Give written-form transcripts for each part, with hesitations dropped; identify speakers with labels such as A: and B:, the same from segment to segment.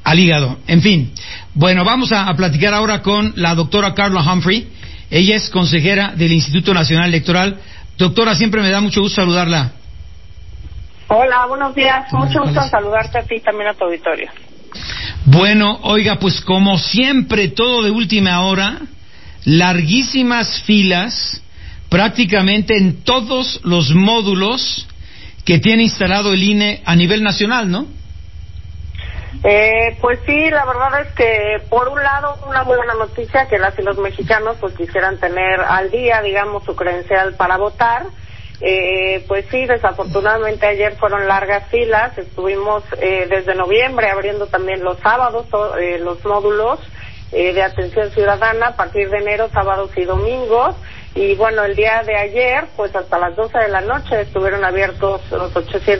A: al hígado. En fin, bueno, vamos a platicar ahora con la doctora Carla Humphrey. Ella es consejera del Instituto Nacional Electoral. Doctora, siempre me da mucho gusto saludarla.
B: Hola, buenos días. Mucho gusto saludarte a ti y también a tu auditorio.
A: Bueno, oiga, pues como siempre, todo de última hora, larguísimas filas, prácticamente en todos los módulos que tiene instalado el INE a nivel nacional, ¿no?
B: Pues sí, la verdad es que por un lado una muy buena noticia que las y los mexicanos pues quisieran tener al día, digamos, su credencial para votar. Pues sí, desafortunadamente ayer fueron largas filas, estuvimos desde noviembre abriendo también los sábados los módulos de atención ciudadana a partir de enero, sábados y domingos. Y bueno, el día de ayer, pues hasta las 12 de la noche estuvieron abiertos los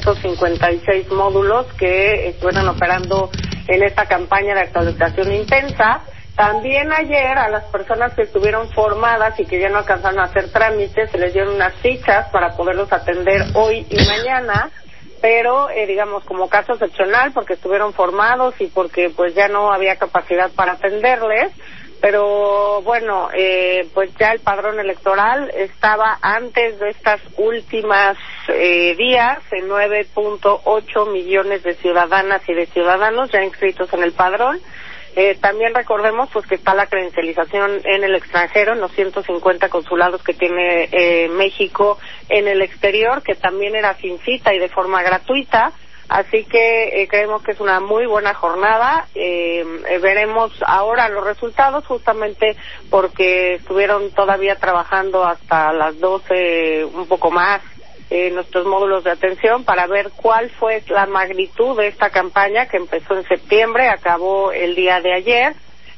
B: 856 módulos que estuvieron operando en esta campaña de actualización intensa. También ayer a las personas que estuvieron formadas y que ya no alcanzaron a hacer trámites, se les dieron unas fichas para poderlos atender hoy y mañana, pero digamos como caso excepcional porque estuvieron formados y porque pues ya no había capacidad para atenderles. Pero bueno, pues ya el padrón electoral estaba antes de estas últimas días en 9.8 millones de ciudadanas y de ciudadanos ya inscritos en el padrón. También recordemos pues que está la credencialización en el extranjero, en los 150 consulados que tiene México en el exterior, que también era sin cita y de forma gratuita. Así que creemos que es una muy buena jornada. Veremos ahora los resultados justamente porque estuvieron todavía trabajando hasta las 12, un poco más, nuestros módulos de atención para ver cuál fue la magnitud de esta campaña que empezó en septiembre, acabó el día de ayer.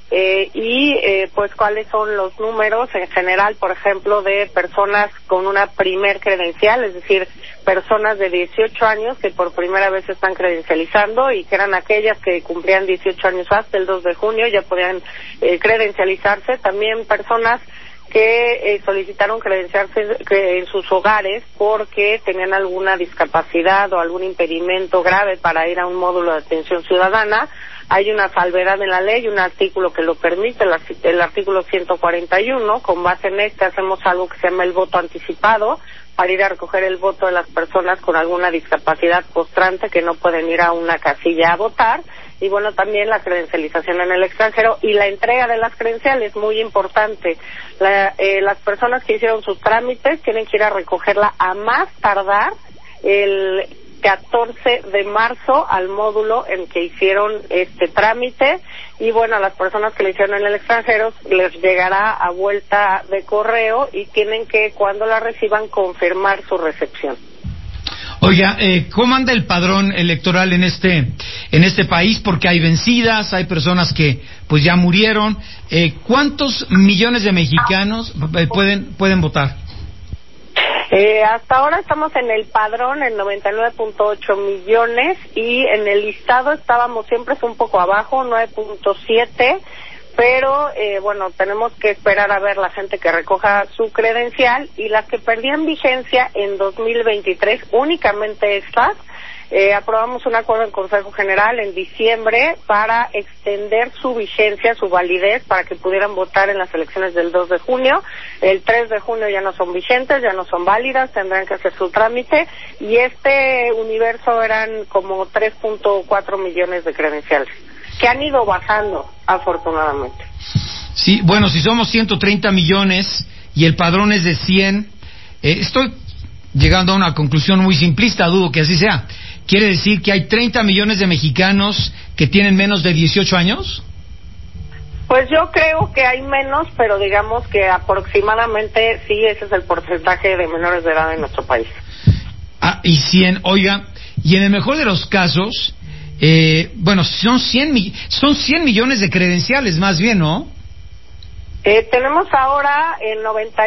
B: Pues cuáles son los números en general, por ejemplo, de personas con una primer credencial, es decir, personas de 18 años que por primera vez se están credencializando y que eran aquellas que cumplían 18 años hasta el 2 de junio, ya podían credencializarse. También personas que solicitaron credenciarse en sus hogares porque tenían alguna discapacidad o algún impedimento grave para ir a un módulo de atención ciudadana. Hay una salvedad en la ley, un artículo que lo permite, el artículo 141. Con base en este hacemos algo que se llama el voto anticipado para ir a recoger el voto de las personas con alguna discapacidad postrante que no pueden ir a una casilla a votar. Y bueno, también la credencialización en el extranjero y la entrega de las credenciales, muy importante. Las personas que hicieron sus trámites tienen que ir a recogerla a más tardar el 14 de marzo al módulo en que hicieron este trámite. Y bueno, a las personas que lo hicieron en el extranjero les llegará a vuelta de correo y tienen que, cuando la reciban, confirmar su recepción.
A: Oiga, ¿cómo anda el padrón electoral en este país? Porque hay vencidas, hay personas que pues ya murieron. ¿Cuántos millones de mexicanos pueden votar?
B: Hasta ahora estamos en el padrón en 99.8 millones y en el listado estábamos siempre un poco abajo, 9.7. Pero bueno, tenemos que esperar a ver la gente que recoja su credencial y las que perdían vigencia en 2023, únicamente estas. Aprobamos un acuerdo en Consejo General en diciembre para extender su vigencia, su validez, para que pudieran votar en las elecciones del 2 de junio. El 3 de junio ya no son vigentes, ya no son válidas, tendrán que hacer su trámite. Y este universo eran como 3.4 millones de credenciales, que han ido bajando, afortunadamente.
A: Sí, bueno, si somos 130 millones y el padrón es de 100, estoy llegando a una conclusión muy simplista, dudo que así sea. ¿Quiere decir que hay 30 millones de mexicanos que tienen menos de 18 años?
B: Pues yo creo que hay menos, pero digamos que aproximadamente sí, ese es el porcentaje de menores de edad en nuestro país.
A: Y 100, oiga, y en el mejor de los casos, bueno, son 100 millones de credenciales más bien, ¿no?
B: Tenemos ahora el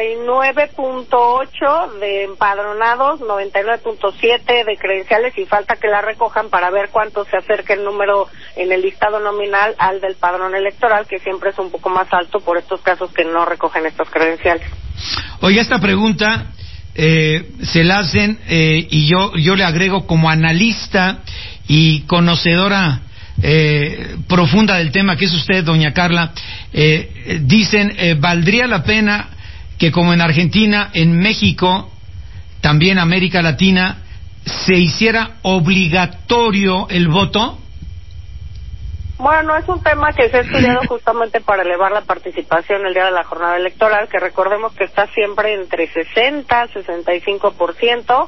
B: 99.8 de empadronados, 99.7 de credenciales y falta que la recojan para ver cuánto se acerca el número en el listado nominal al del padrón electoral, que siempre es un poco más alto por estos casos que no recogen estas credenciales.
A: Oiga, esta pregunta se la hacen y yo le agrego como analista y conocedora profunda del tema que es usted, doña Carla, dicen, ¿valdría la pena que como en Argentina, en México, también América Latina, se hiciera obligatorio el voto?
B: Bueno, es un tema que se ha estudiado justamente para elevar la participación el día de la jornada electoral, que recordemos que está siempre entre 60 y 65%.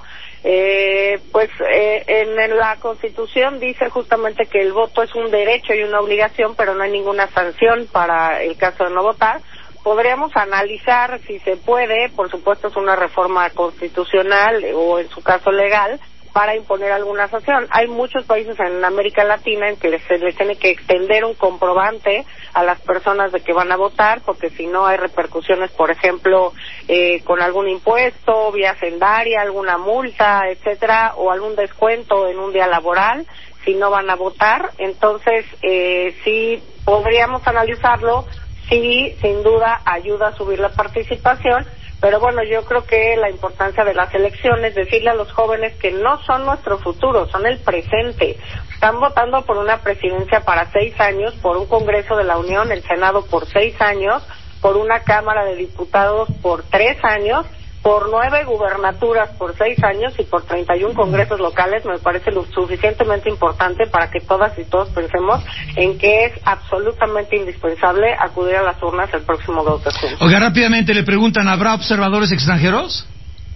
B: En la Constitución dice justamente que el voto es un derecho y una obligación, pero no hay ninguna sanción para el caso de no votar. Podríamos analizar si se puede, por supuesto es una reforma constitucional o en su caso legal, para imponer alguna sanción. Hay muchos países en América Latina en que se les tiene que extender un comprobante a las personas de que van a votar, porque si no hay repercusiones, por ejemplo, con algún impuesto, vía hacendaria, alguna multa, etcétera, o algún descuento en un día laboral si no van a votar. Entonces, sí podríamos analizarlo. Sí, sin duda ayuda a subir la participación, pero bueno, yo creo que la importancia de las elecciones, decirle a los jóvenes que no son nuestro futuro, son el presente. Están votando por una presidencia para 6 años, por un Congreso de la Unión, el Senado por 6 años, por una Cámara de Diputados por 3 años, por 9 gubernaturas por 6 años y por 31 congresos locales. Me parece lo suficientemente importante para que todas y todos pensemos en que es absolutamente indispensable acudir a las urnas el próximo 2 de junio.
A: Oiga, rápidamente le preguntan, ¿habrá observadores extranjeros?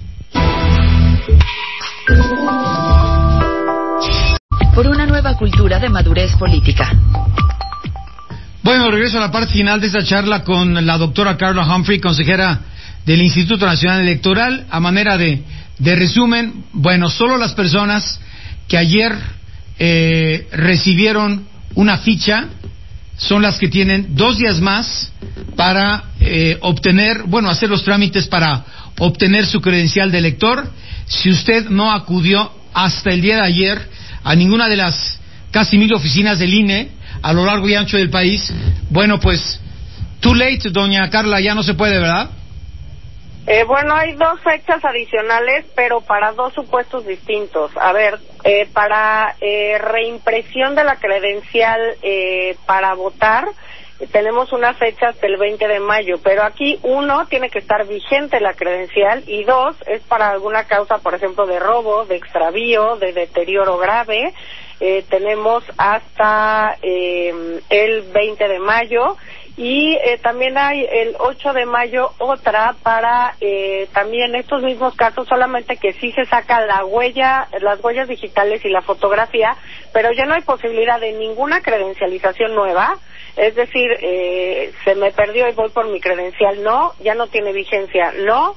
C: Por una nueva cultura de madurez política.
A: Bueno, regreso a la parte final de esta charla con la doctora Carla Humphrey, consejera del Instituto Nacional Electoral. A manera de resumen, bueno, solo las personas que ayer recibieron una ficha son las que tienen 2 días más para hacer los trámites para obtener su credencial de elector. Si usted no acudió hasta el día de ayer a ninguna de las casi 1000 oficinas del INE a lo largo y ancho del país, bueno, pues, too late, doña Carla, ya no se puede, ¿verdad?
B: Bueno, hay 2 fechas adicionales, pero para 2 supuestos distintos. A ver, para reimpresión de la credencial para votar, tenemos una fecha hasta el 20 de mayo, pero aquí 1, tiene que estar vigente la credencial, y 2, es para alguna causa, por ejemplo, de robo, de extravío, de deterioro grave. Tenemos hasta el 20 de mayo. Y también hay el 8 de mayo otra para también estos mismos casos, solamente que sí se saca las huellas digitales y la fotografía, pero ya no hay posibilidad de ninguna credencialización nueva. Es decir, se me perdió y voy por mi credencial, no, ya no tiene vigencia, no.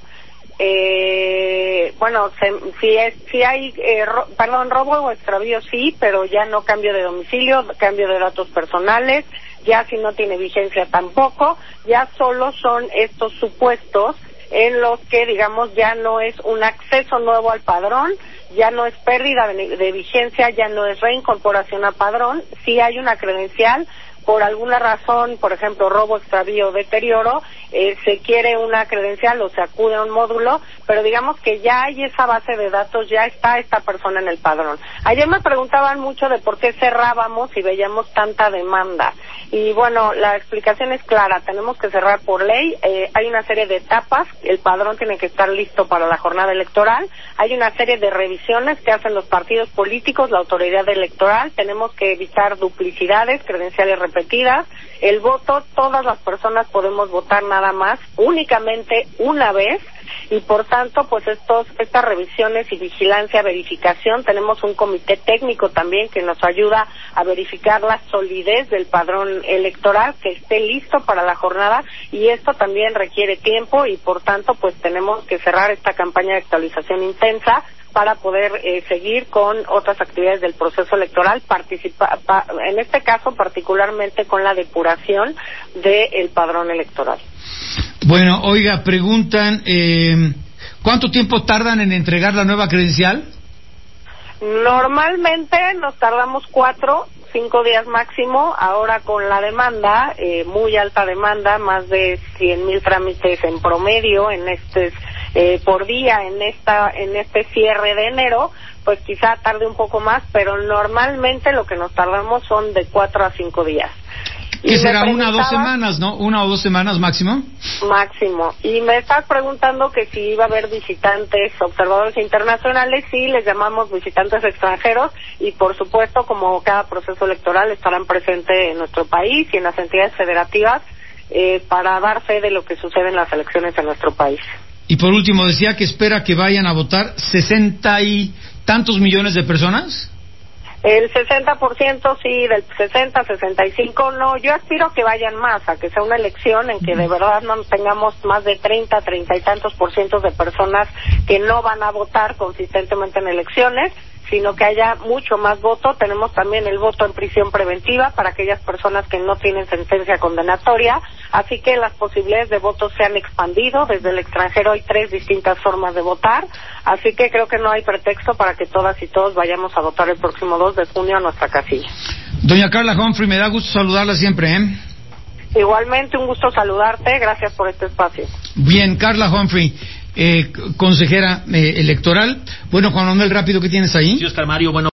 B: Si hay robo o extravío, sí, pero ya no cambio de domicilio, cambio de datos personales, ya si no tiene vigencia tampoco. Ya solo son estos supuestos en los que, digamos, ya no es un acceso nuevo al padrón, ya no es pérdida de vigencia, ya no es reincorporación a padrón. Si hay una credencial, por alguna razón, por ejemplo, robo, extravío, deterioro, se quiere una credencial o se acude a un módulo, pero digamos que ya hay esa base de datos, ya está esta persona en el padrón. Ayer me preguntaban mucho de por qué cerrábamos y veíamos tanta demanda. Y bueno, la explicación es clara, tenemos que cerrar por ley. Hay una serie de etapas, el padrón tiene que estar listo para la jornada electoral, hay una serie de revisiones que hacen los partidos políticos, la autoridad electoral, tenemos que evitar duplicidades, credenciales repetidas. El voto, todas las personas podemos votar nada más, únicamente una vez, y por tanto, pues estas revisiones y vigilancia, verificación, tenemos un comité técnico también que nos ayuda a verificar la solidez del padrón electoral, que esté listo para la jornada, y esto también requiere tiempo, y por tanto, pues tenemos que cerrar esta campaña de actualización intensa para poder seguir con otras actividades del proceso electoral, en este caso particularmente con la depuración del padrón electoral.
A: Bueno, oiga, preguntan, ¿cuánto tiempo tardan en entregar la nueva credencial?
B: Normalmente nos tardamos 4, 5 días máximo. Ahora con la demanda, muy alta demanda, más de 100,000 trámites en promedio por día en este cierre de enero, pues quizá tarde un poco más, pero normalmente lo que nos tardamos son de 4 a 5 días.
A: ¿Qué será, 1 o 2 semanas, no? 1 o 2 semanas máximo.
B: Máximo. Y me estás preguntando que si iba a haber visitantes, observadores internacionales. Sí, les llamamos visitantes extranjeros y por supuesto, como cada proceso electoral, estarán presentes en nuestro país y en las entidades federativas para dar fe de lo que sucede en las elecciones en nuestro país.
A: Y por último, decía que espera que vayan a votar 60 y tantos millones de personas.
B: El 60% sí, del 60, 65 no. Yo aspiro a que vayan más, a que sea una elección en que de verdad no tengamos más de 30 y tantos % de personas que no van a votar consistentemente en elecciones, sino que haya mucho más voto. Tenemos también el voto en prisión preventiva para aquellas personas que no tienen sentencia condenatoria, así que las posibilidades de voto se han expandido. Desde el extranjero hay 3 distintas formas de votar, así que creo que no hay pretexto para que todas y todos vayamos a votar el próximo 2 de junio a nuestra casilla.
A: Doña Carla Humphrey, me da gusto saludarla siempre, ¿eh?
B: Igualmente, un gusto saludarte, gracias por este espacio.
A: Bien, Carla Humphrey, consejera electoral. Bueno, Juan Manuel, rápido, ¿qué tienes ahí?
D: Sí, Oscar Mario, bueno.